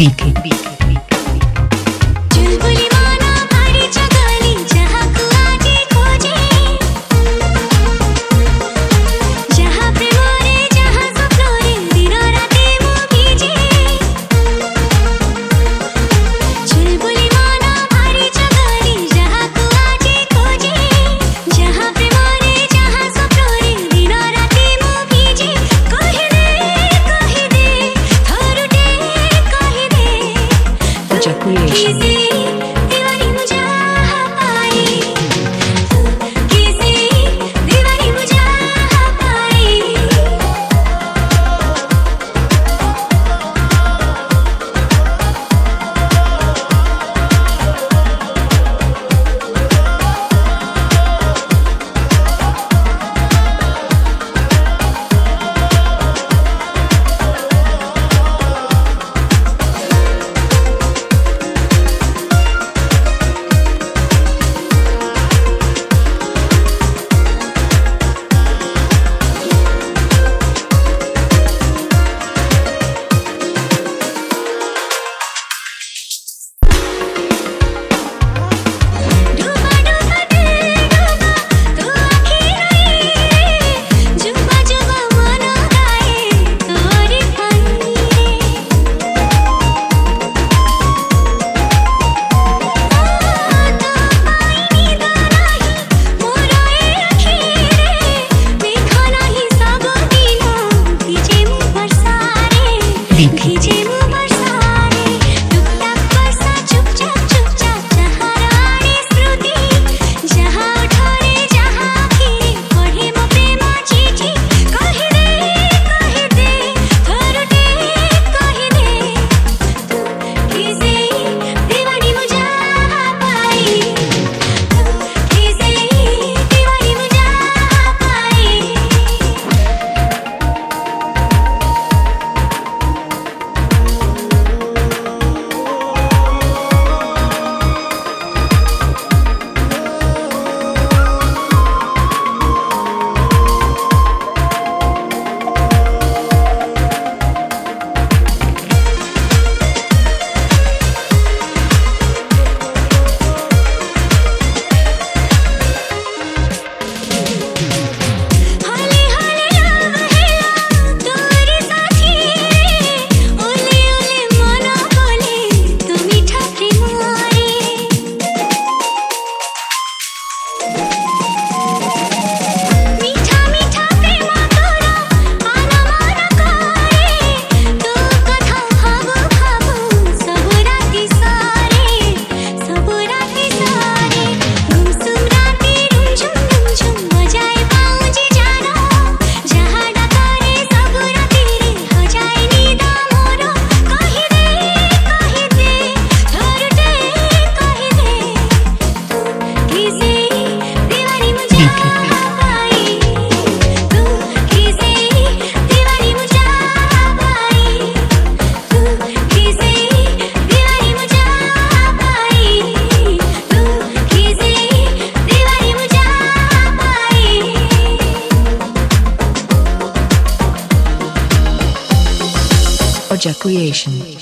चुलबुली माना भारी जगाली जहाँ को आजे खोजे, जहाँ प्रेमोरे जहाँ स्वप्नोरे दिनों राते मु भीजे। चुलबुली माना भारी जगाली जहाँ को आजे खोजे, जहाँ प्रेमोरे जहाँ स्वप्नोरे दिनों राते मु भीजे। कहि दे थरुटे कहि दे Ejaculation. दीवानी मुझे पाई, किसी दीवानी मुझे पाई। डूबा डूबा दिल डूबा तू आँखें नहीं, जुबा जुबा मन गाए तोरी फनी। तो पाई दानाही मोराए अखीरे, देखा नहीं सब दिनों भीजे मुँह बरसारे, भीजे मुँह बरसारे। टुकटाक बरसा चुपचाप चुपचाप जहाँ रानी श्रुति, जहाँ उठोरे जहाँ फिरे पढ़े मो प्रेम चिठी। कहि दे थरुटे कहि दे किसी दीवानी मुझे पाई, किसी दीवानी मुझे पाई। हाले हाले लव हेला तोरी साथी रे, ओले ओले मन बोले तू मीठा प्रेमरे। मीठा मीठा प्रेम तोरा आना माना करे, तू कथा भाबू भाबू सब राती सारे, सब राती सारे। गुमसुम राती रुमझुम रुमझुम बजाए बाऊजी जानो, जहाँ डकारे सब राती रे हो जाए नींदा मोरो। कहि दे थरुटे कहि दे किसी दीवानी मुझे पाई, तू किसी दीवानी मुझे पाई, तू किसी दीवानी मुझे पाई, तू किसी दीवानी मुझे पाई। Ejaculation.